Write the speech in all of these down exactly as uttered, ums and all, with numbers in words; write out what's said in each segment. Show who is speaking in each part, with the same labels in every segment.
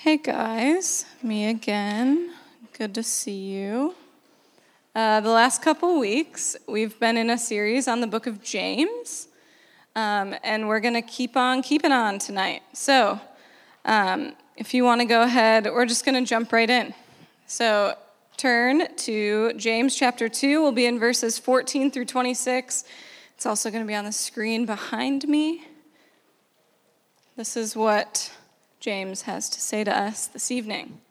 Speaker 1: Hey guys, me again. Good to see you. Uh, the last couple weeks, we've been in a series on the book of James, um, and we're going to keep on keeping on tonight. So, um, if you want to go ahead, we're just going to jump right in. So, turn to James chapter two. We'll be in verses fourteen through twenty-six. It's also going to be on the screen behind me. This is what James has to say to us this evening.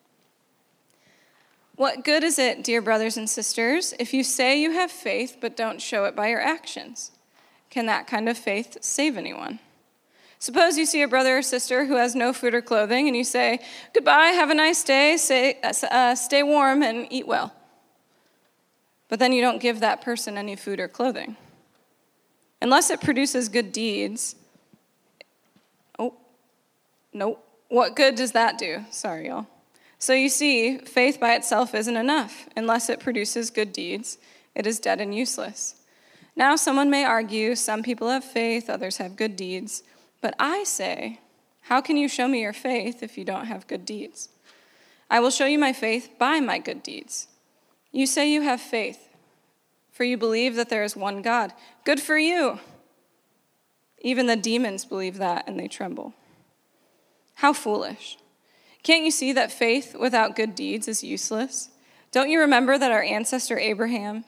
Speaker 1: What good is it, dear brothers and sisters, if you say you have faith but don't show it by your actions? Can that kind of faith save anyone? Suppose you see a brother or sister who has no food or clothing, and you say, "Goodbye, have a nice day, say, uh, stay warm and eat well." But then you don't give that person any food or clothing. Unless it produces good deeds, oh, nope. What good does that do? Sorry, y'all. So you see, faith by itself isn't enough. Unless it produces good deeds, it is dead and useless. Now someone may argue, some people have faith, others have good deeds. But I say, how can you show me your faith if you don't have good deeds? I will show you my faith by my good deeds. You say you have faith, for you believe that there is one God. Good for you. Even the demons believe that, and they tremble. How foolish. Can't you see that faith without good deeds is useless? Don't you remember that our ancestor Abraham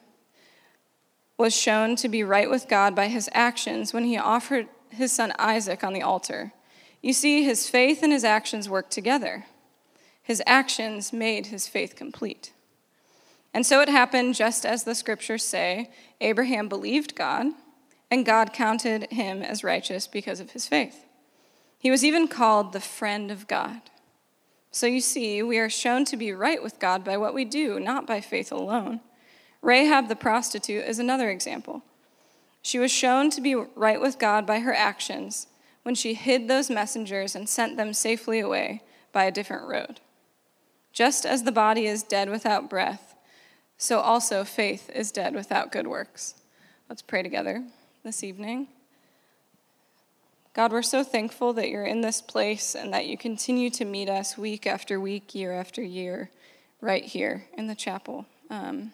Speaker 1: was shown to be right with God by his actions when he offered his son Isaac on the altar? You see, his faith and his actions worked together. His actions made his faith complete. And so it happened just as the scriptures say, Abraham believed God, and God counted him as righteous because of his faith. He was even called the friend of God. So you see, we are shown to be right with God by what we do, not by faith alone. Rahab the prostitute is another example. She was shown to be right with God by her actions when she hid those messengers and sent them safely away by a different road. Just as the body is dead without breath, so also faith is dead without good works. Let's pray together this evening. God, we're so thankful that you're in this place and that you continue to meet us week after week, year after year, right here in the chapel. Um,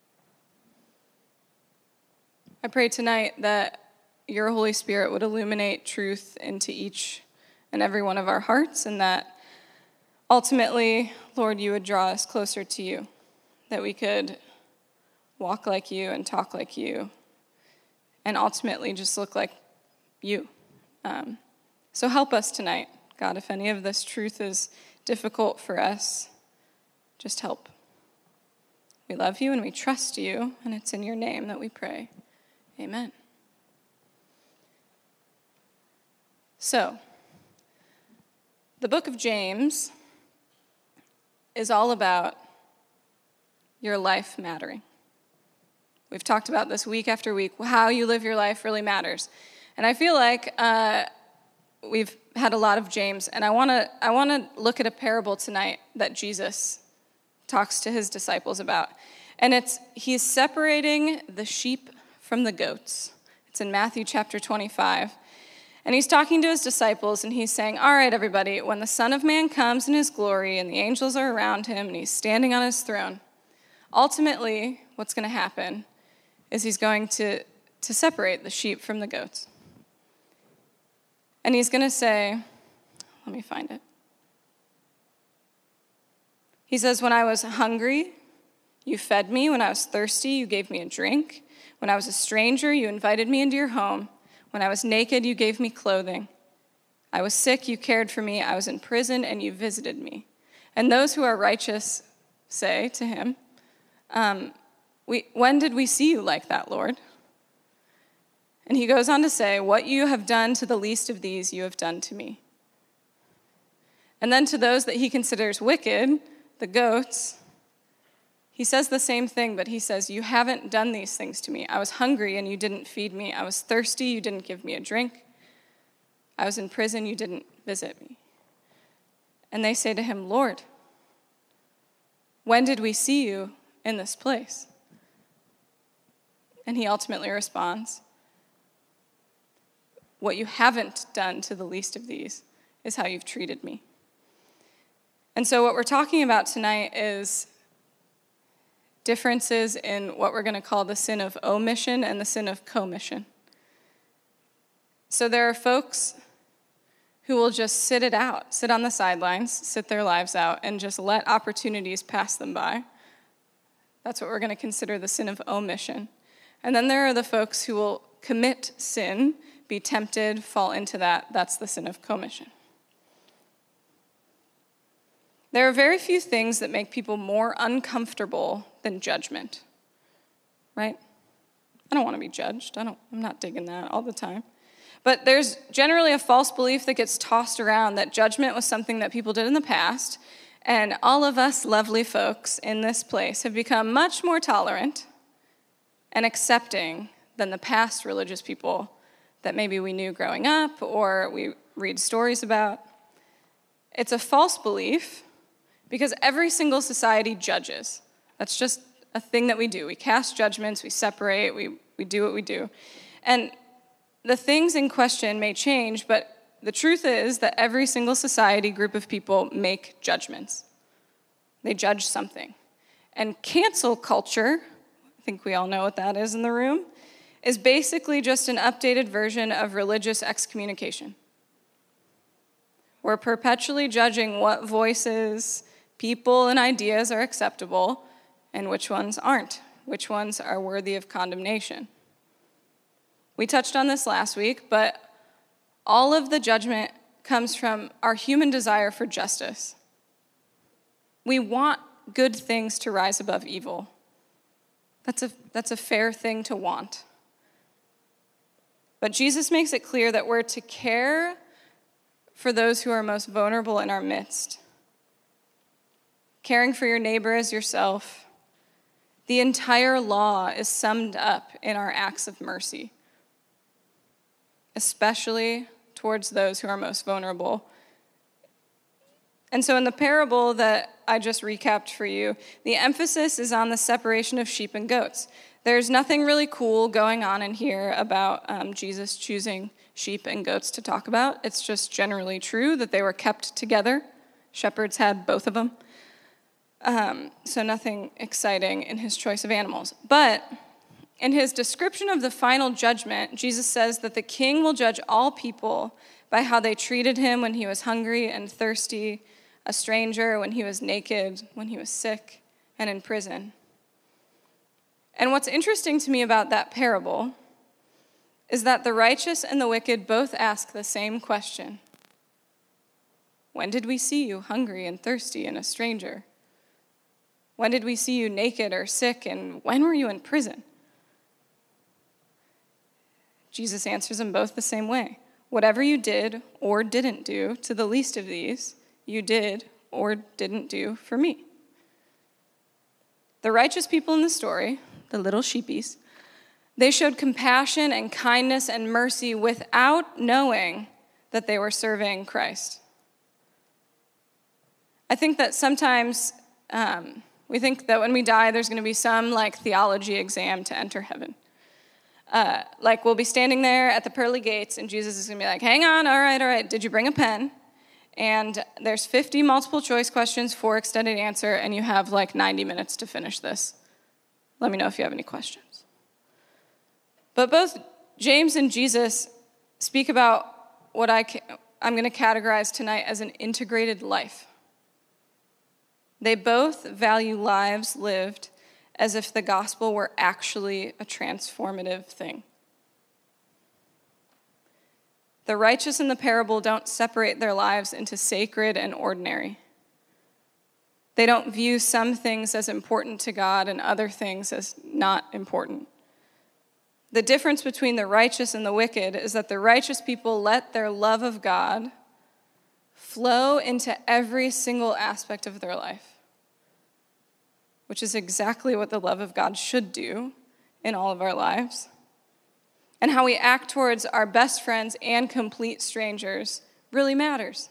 Speaker 1: I pray tonight that your Holy Spirit would illuminate truth into each and every one of our hearts, and that ultimately, Lord, you would draw us closer to you, that we could walk like you and talk like you, and ultimately just look like you. Um, so help us tonight, God. If any of this truth is difficult for us, just help. We love you and we trust you, and it's in your name that we pray. Amen. So, the book of James is all about your life mattering. We've talked about this week after week. How you live your life really matters. And I feel like uh, we've had a lot of James, and I want to I want to look at a parable tonight that Jesus talks to his disciples about. And it's he's separating the sheep from the goats. It's in Matthew chapter twenty-five. And he's talking to his disciples, and he's saying, all right, everybody, when the Son of Man comes in his glory and the angels are around him and he's standing on his throne, ultimately what's going to happen is he's going to, to separate the sheep from the goats. And he's going to say, let me find it. He says, when I was hungry, you fed me. When I was thirsty, you gave me a drink. When I was a stranger, you invited me into your home. When I was naked, you gave me clothing. I was sick, you cared for me. I was in prison, and you visited me. And those who are righteous say to him, um, we, when did we see you like that, Lord? And he goes on to say, what you have done to the least of these, you have done to me. And then to those that he considers wicked, the goats, he says the same thing, but he says, you haven't done these things to me. I was hungry and you didn't feed me. I was thirsty, you didn't give me a drink. I was in prison, you didn't visit me. And they say to him, Lord, when did we see you in this place? And he ultimately responds, what you haven't done to the least of these is how you've treated me. And so what we're talking about tonight is differences in what we're going to call the sin of omission and the sin of commission. So there are folks who will just sit it out, sit on the sidelines, sit their lives out, and just let opportunities pass them by. That's what we're going to consider the sin of omission. And then there are the folks who will commit sin, be tempted, fall into that. That's the sin of commission. There are very few things that make people more uncomfortable than judgment, right? I don't want to be judged. I don't, I'm not digging that all the time. But there's generally a false belief that gets tossed around that judgment was something that people did in the past, and all of us lovely folks in this place have become much more tolerant and accepting than the past religious people that maybe we knew growing up or we read stories about. It's a false belief because every single society judges. That's just a thing that we do. We cast judgments, we separate, we, we do what we do. And the things in question may change, but the truth is that every single society group of people make judgments. They judge something. And cancel culture, I think we all know what that is in the room, is basically just an updated version of religious excommunication. We're perpetually judging what voices, people, and ideas are acceptable and which ones aren't, which ones are worthy of condemnation. We touched on this last week, but all of the judgment comes from our human desire for justice. We want good things to rise above evil. That's a, that's a fair thing to want. But Jesus makes it clear that we're to care for those who are most vulnerable in our midst. Caring for your neighbor as yourself. The entire law is summed up in our acts of mercy, especially towards those who are most vulnerable. And so in the parable that I just recapped for you, the emphasis is on the separation of sheep and goats. There's nothing really cool going on in here about um, Jesus choosing sheep and goats to talk about. It's just generally true that they were kept together. Shepherds had both of them. Um, so nothing exciting in his choice of animals. But in his description of the final judgment, Jesus says that the king will judge all people by how they treated him when he was hungry and thirsty, a stranger, when he was naked, when he was sick, and in prison. And what's interesting to me about that parable is that the righteous and the wicked both ask the same question. When did we see you hungry and thirsty and a stranger? When did we see you naked or sick, and when were you in prison? Jesus answers them both the same way. Whatever you did or didn't do to the least of these, you did or didn't do for me. The righteous people in the story, the little sheepies, they showed compassion and kindness and mercy without knowing that they were serving Christ. I think that sometimes um, we think that when we die, there's going to be some like theology exam to enter heaven. Uh, like we'll be standing there at the pearly gates, and Jesus is going to be like, hang on, all right, all right, did you bring a pen? And there's fifty multiple choice questions, four extended answer, and you have like ninety minutes to finish this. Let me know if you have any questions. But both James and Jesus speak about what I ca- I'm going to categorize tonight as an integrated life. They both value lives lived as if the gospel were actually a transformative thing. The righteous in the parable don't separate their lives into sacred and ordinary. They don't view some things as important to God and other things as not important. The difference between the righteous and the wicked is that the righteous people let their love of God flow into every single aspect of their life, which is exactly what the love of God should do in all of our lives. And how we act towards our best friends and complete strangers really matters.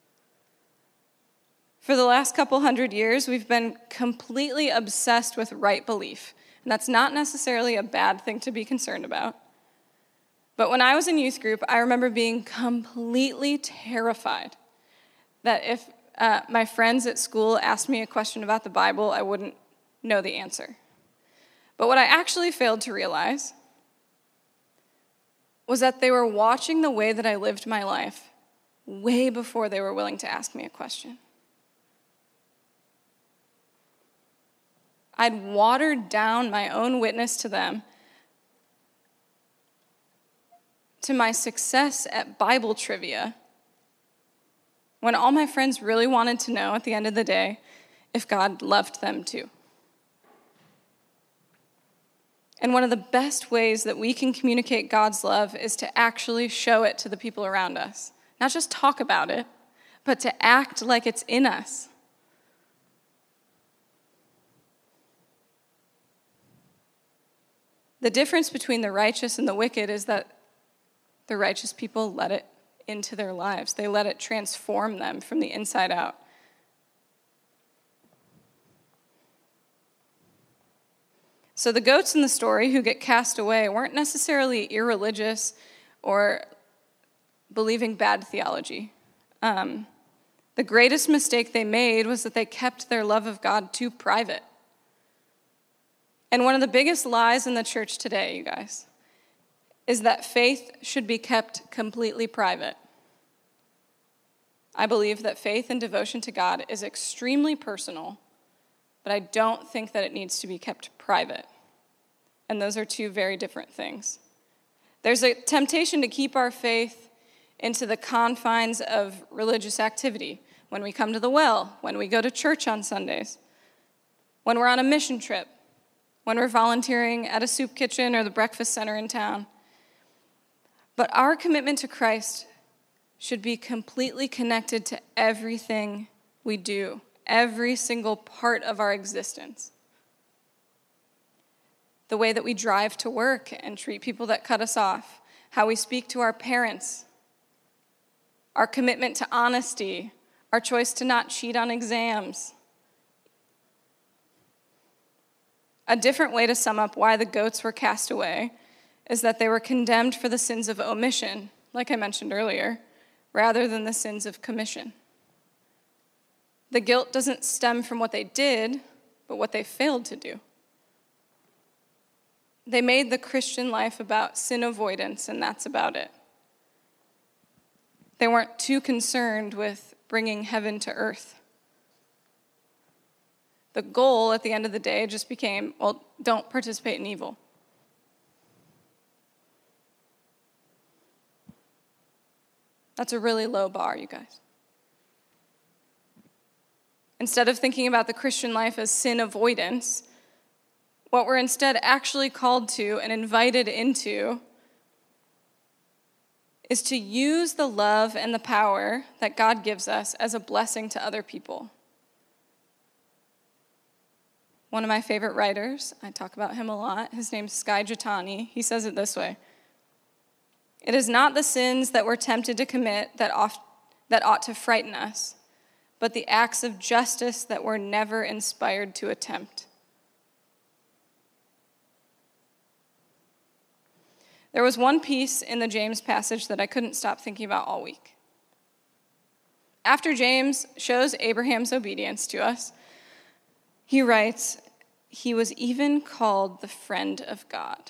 Speaker 1: For the last couple hundred years, we've been completely obsessed with right belief. And that's not necessarily a bad thing to be concerned about. But when I was in youth group, I remember being completely terrified that if uh, my friends at school asked me a question about the Bible, I wouldn't know the answer. But what I actually failed to realize was that they were watching the way that I lived my life way before they were willing to ask me a question. I'd watered down my own witness to them, to my success at Bible trivia, when all my friends really wanted to know at the end of the day if God loved them too. And one of the best ways that we can communicate God's love is to actually show it to the people around us. Not just talk about it, but to act like it's in us. The difference between the righteous and the wicked is that the righteous people let it into their lives. They let it transform them from the inside out. So the goats in the story who get cast away weren't necessarily irreligious or believing bad theology. Um, the greatest mistake they made was that they kept their love of God too private. And one of the biggest lies in the church today, you guys, is that faith should be kept completely private. I believe that faith and devotion to God is extremely personal, but I don't think that it needs to be kept private. And those are two very different things. There's a temptation to keep our faith into the confines of religious activity. When we come to the well, when we go to church on Sundays, when we're on a mission trip, when we're volunteering at a soup kitchen or the breakfast center in town. But our commitment to Christ should be completely connected to everything we do, every single part of our existence. The way that we drive to work and treat people that cut us off, how we speak to our parents, our commitment to honesty, our choice to not cheat on exams. A different way to sum up why the goats were cast away is that they were condemned for the sins of omission, like I mentioned earlier, rather than the sins of commission. The guilt doesn't stem from what they did, but what they failed to do. They made the Christian life about sin avoidance, and that's about it. They weren't too concerned with bringing heaven to earth. The goal at the end of the day just became, well, don't participate in evil. That's a really low bar, you guys. Instead of thinking about the Christian life as sin avoidance, what we're instead actually called to and invited into is to use the love and the power that God gives us as a blessing to other people. One of my favorite writers, I talk about him a lot, his name's Skye Jethani. He says it this way: "It is not the sins that we're tempted to commit that, oft, that ought to frighten us, but the acts of justice that we're never inspired to attempt." There was one piece in the James passage that I couldn't stop thinking about all week. After James shows Abraham's obedience to us, he writes, "He was even called the friend of God."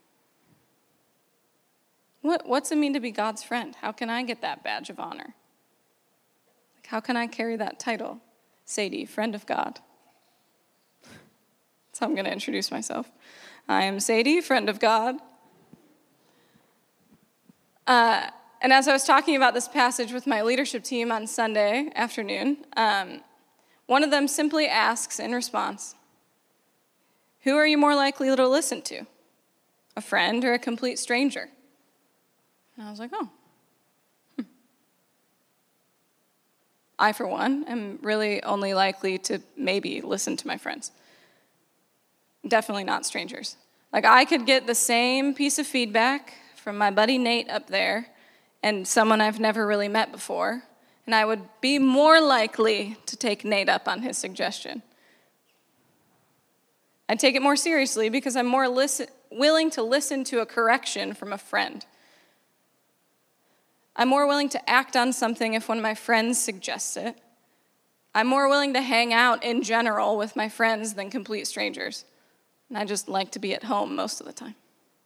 Speaker 1: What, what's it mean to be God's friend? How can I get that badge of honor? Like, how can I carry that title? Sadie, friend of God. That's how I'm going to introduce myself. I am Sadie, friend of God. Uh, and as I was talking about this passage with my leadership team on Sunday afternoon, um, one of them simply asks in response, "Who are you more likely to listen to? A friend or a complete stranger?" And I was like, oh. Hmm. I, for one, am really only likely to maybe listen to my friends. Definitely not strangers. Like, I could get the same piece of feedback from my buddy Nate up there and someone I've never really met before, and I would be more likely to take Nate up on his suggestion. I'd take it more seriously because I'm more listen, willing to listen to a correction from a friend. I'm more willing to act on something if one of my friends suggests it I'm more willing to hang out in general with my friends than complete strangers. And I just like to be at home most of the time.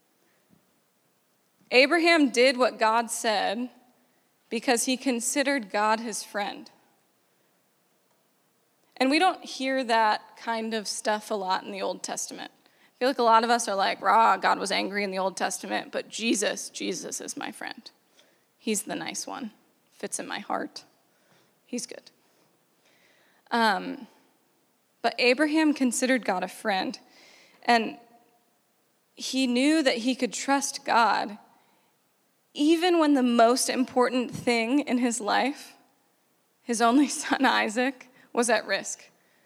Speaker 1: Abraham did what God said because he considered God his friend. And we don't hear that kind of stuff a lot in the Old Testament. I feel like a lot of us are like, rah, God was angry in the Old Testament, but Jesus, Jesus is my friend. He's the nice one. Fits in my heart. He's good. Um, but Abraham considered God a friend, and he knew that he could trust God even when the most important thing in his life, his only son Isaac, was at risk.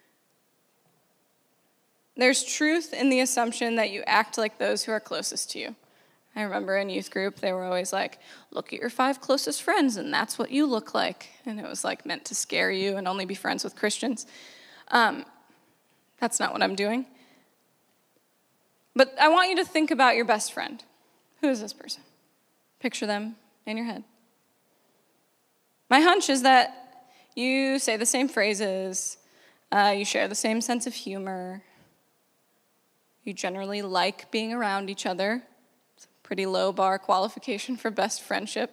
Speaker 1: There's truth in the assumption that you act like those who are closest to you. I remember in youth group, they were always like, look at your five closest friends, and that's what you look like. And it was like meant to scare you and only be friends with Christians. Um, that's not what I'm doing. But I want you to think about your best friend. Who is this person? Picture them in your head. My hunch is that you say the same phrases, uh, you share the same sense of humor, you generally like being around each other. It's a pretty low bar qualification for best friendship.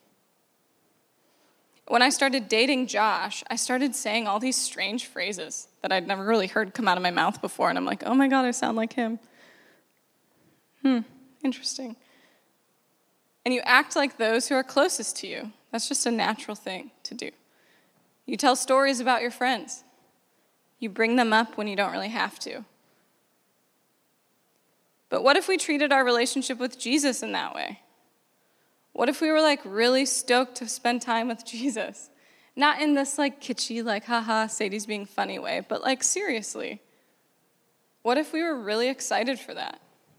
Speaker 1: When I started dating Josh, I started saying all these strange phrases that I'd never really heard come out of my mouth before, and I'm like, oh my God, I sound like him. Hmm, interesting. And you act like those who are closest to you. That's just a natural thing to do. You tell stories about your friends. You bring them up when you don't really have to. But what if we treated our relationship with Jesus in that way? What if we were like really stoked to spend time with Jesus? Not in this like kitschy, like haha, Sadie's being funny way, but like seriously. What if we were really excited for that?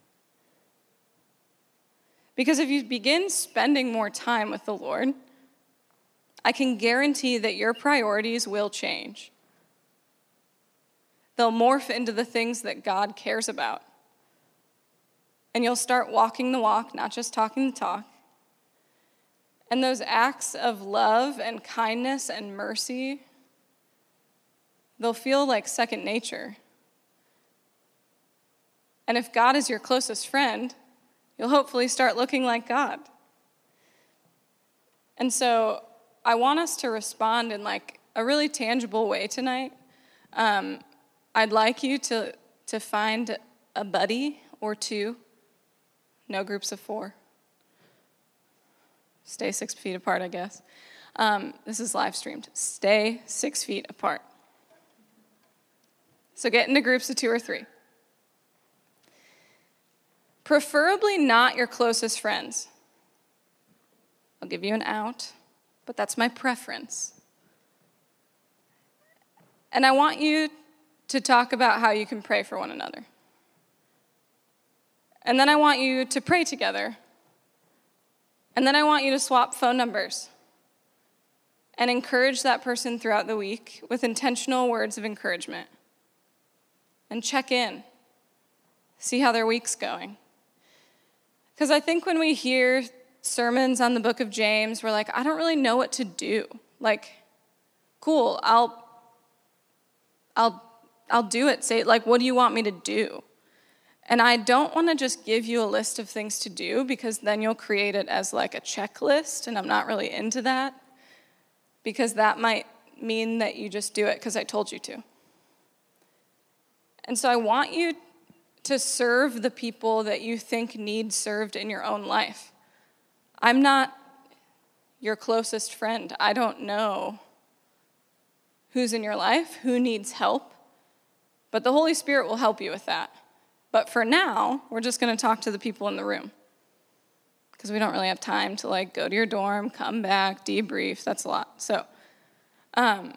Speaker 1: Because if you begin spending more time with the Lord, I can guarantee that your priorities will change. They'll morph into the things that God cares about. And you'll start walking the walk, not just talking the talk. And those acts of love and kindness and mercy, they'll feel like second nature. And if God is your closest friend, you'll hopefully start looking like God. And so I want us to respond in like a really tangible way tonight. Um, I'd like you to, to find a buddy or two. No groups of four. Stay six feet apart, I guess. Um, this is live streamed. Stay six feet apart. So get into groups of two or three. Preferably not your closest friends. I'll give you an out, but that's my preference. And I want you to talk about how you can pray for one another. And then I want you to pray together. And then I want you to swap phone numbers and encourage that person throughout the week with intentional words of encouragement. And check in. See how their week's going. Because I think when we hear sermons on the book of James, we're like, I don't really know what to do. Like, cool, I'll I'll I'll do it. Say, like, what do you want me to do? And I don't want to just give you a list of things to do, because then you'll create it as like a checklist, and I'm not really into that, because that might mean that you just do it because I told you to. And so I want you to serve the people that you think need served in your own life. I'm not your closest friend. I don't know who's in your life, who needs help, but the Holy Spirit will help you with that. But for now, we're just going to talk to the people in the room, because we don't really have time to like go to your dorm, come back, debrief. That's a lot. So um,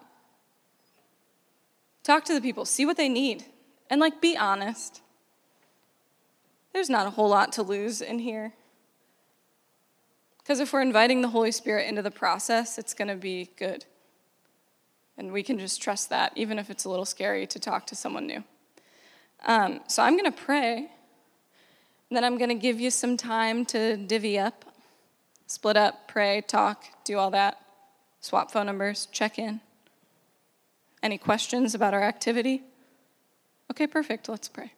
Speaker 1: talk to the people, see what they need, and like be honest. There's not a whole lot to lose in here. Because if we're inviting the Holy Spirit into the process, it's going to be good. And we can just trust that, even if it's a little scary to talk to someone new. Um, so I'm going to pray. And then I'm going to give you some time to divvy up, split up, pray, talk, do all that, swap phone numbers, check in. Any questions about our activity? Okay, perfect. Let's pray.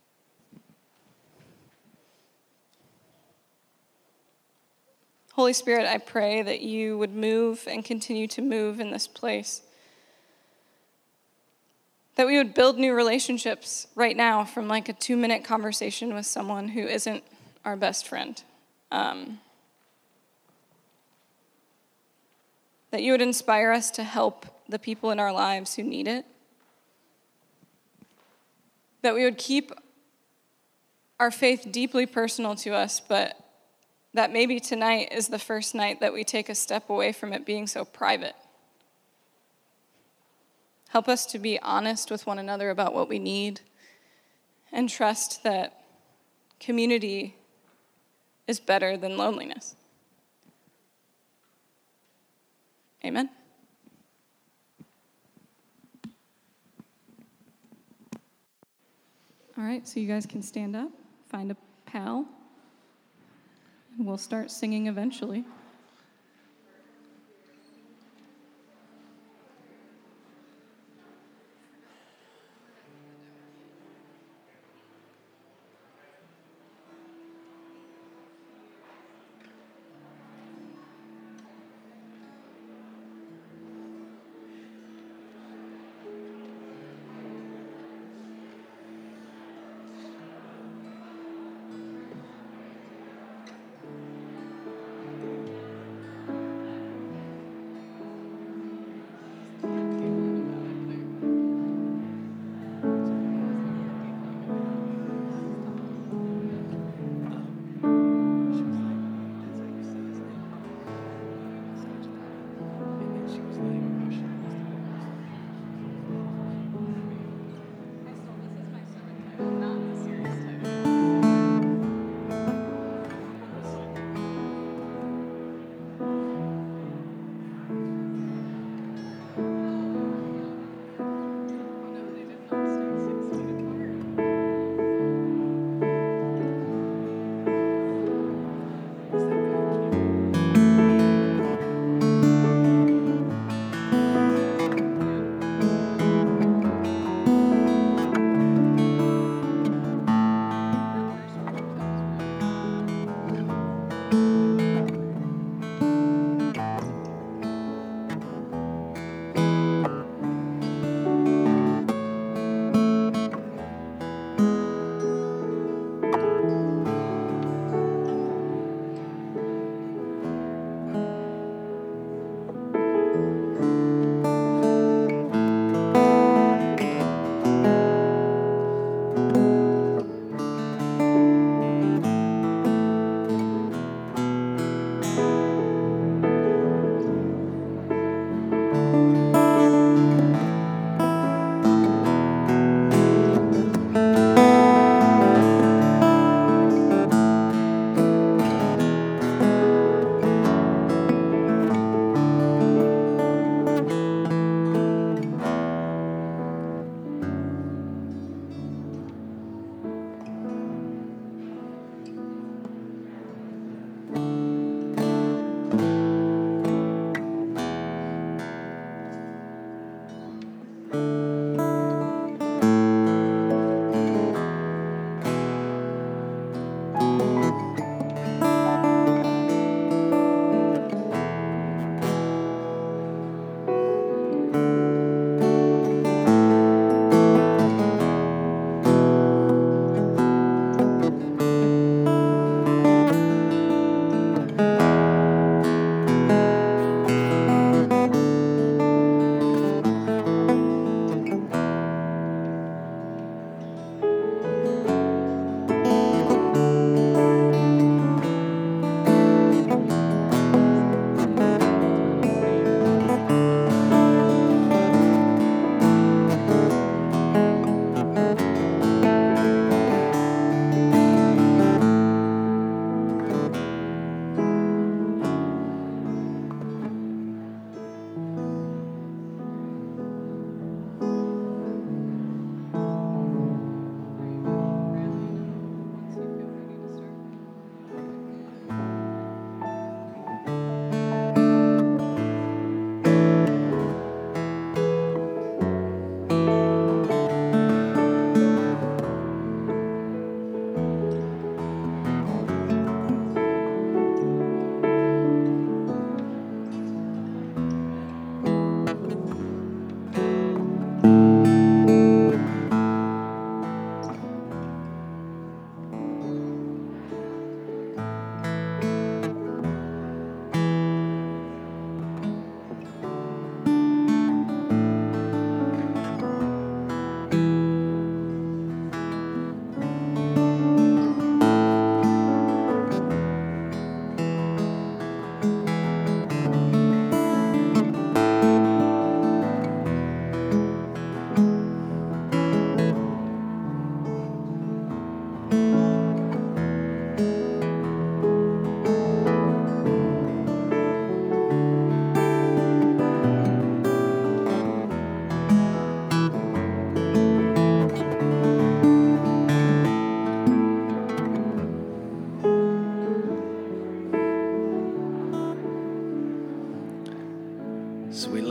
Speaker 1: Holy Spirit, I pray that you would move and continue to move in this place. That we would build new relationships right now from like a two-minute conversation with someone who isn't our best friend. Um, that you would inspire us to help the people in our lives who need it. That we would keep our faith deeply personal to us, but that maybe tonight is the first night that we take a step away from it being so private. Help us to be honest with one another about what we need and trust that community is better than loneliness. Amen. All right, so you guys can stand up, find a pal, and we'll start singing eventually.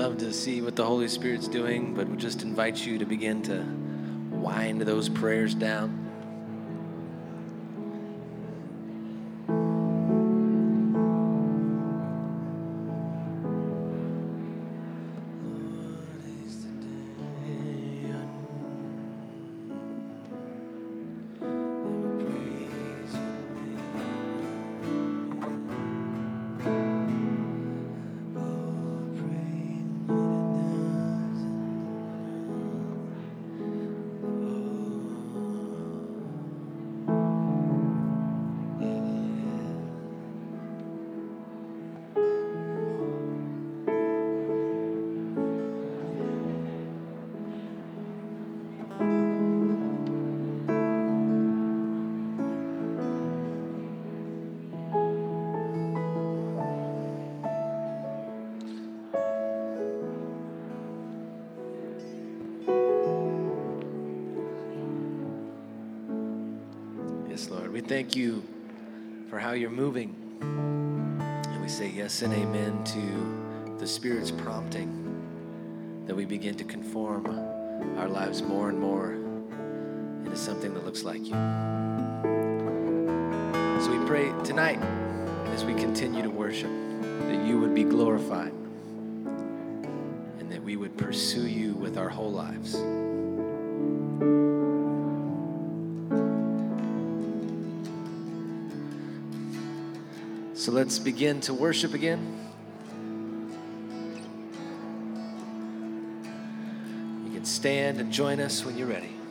Speaker 2: love to see what the Holy Spirit's doing, but we just invite you to begin to wind those prayers down. Yes, Lord, we thank you for how you're moving. And we say yes and amen to the Spirit's prompting, that we begin to conform our lives more and more into something that looks like you. So we pray tonight, as we continue to worship, that you would be glorified and that we would pursue you with our whole lives. So let's begin to worship again. You can stand and join us when you're ready.